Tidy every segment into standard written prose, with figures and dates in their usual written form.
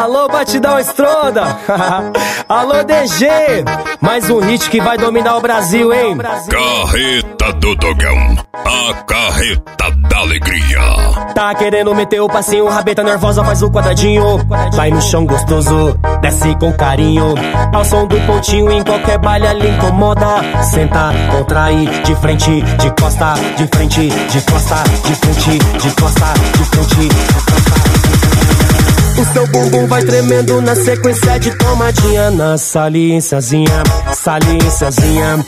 Alô, Batidão Estronda. Alô, DG. Mais um hit que vai dominar o Brasil, hein? Carreta do Dogão, a carreta da alegria. Tá querendo meter o passinho, rabeta nervosa, faz o quadradinho. Vai no chão gostoso, desce com carinho. Ao som do pontinho, em qualquer baile ali incomoda. Senta, contrai, de frente, de costa, de frente, de costa, de frente, de costa, de frente, de costa. O seu bumbum vai tremendo na sequência de tomadinha. Na saliênciazinha, saliênciazinha.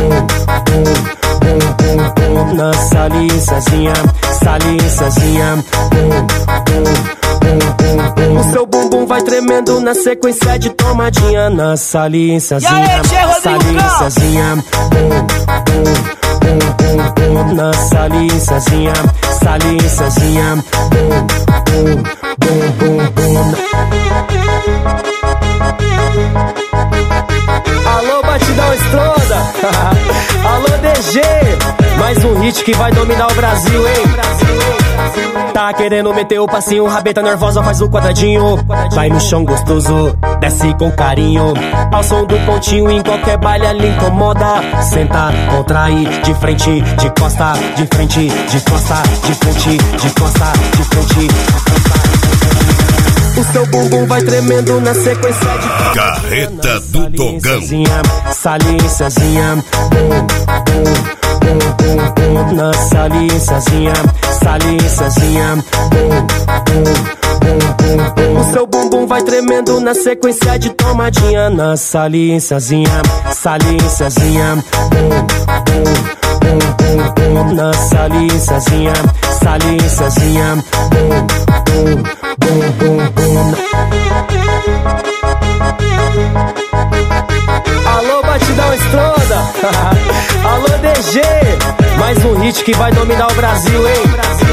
Na saliênciazinha, saliênciazinha. O seu bumbum vai tremendo na sequência de tomadinha. Na saliênciazinha, saliênciazinha. Na saliênciazinha, saliênciazinha. Alô, Batidão Estronda. Alô, DG. Mais um hit que vai dominar o Brasil, hein? Tá querendo meter o passinho, rabeta nervosa, faz o quadradinho. Vai no chão gostoso, desce com carinho. Ao som do pontinho, em qualquer baile ali incomoda. Senta, contrai, de frente, de costa, de frente, de costa, de frente, de costa, de frente, de costa. O seu bumbum vai tremendo na sequência de Carreta do Dogão. Saliênciazinha. Na saliênciazinha, saliênciazinha. O seu bumbum vai tremendo na sequência de tomadinha. Na saliênciazinha, saliênciazinha. Na saliênciazinha, saliênciazinha. Alô, Batidão Estronda. Alô, DG. Mais um hit que vai dominar o Brasil, hein?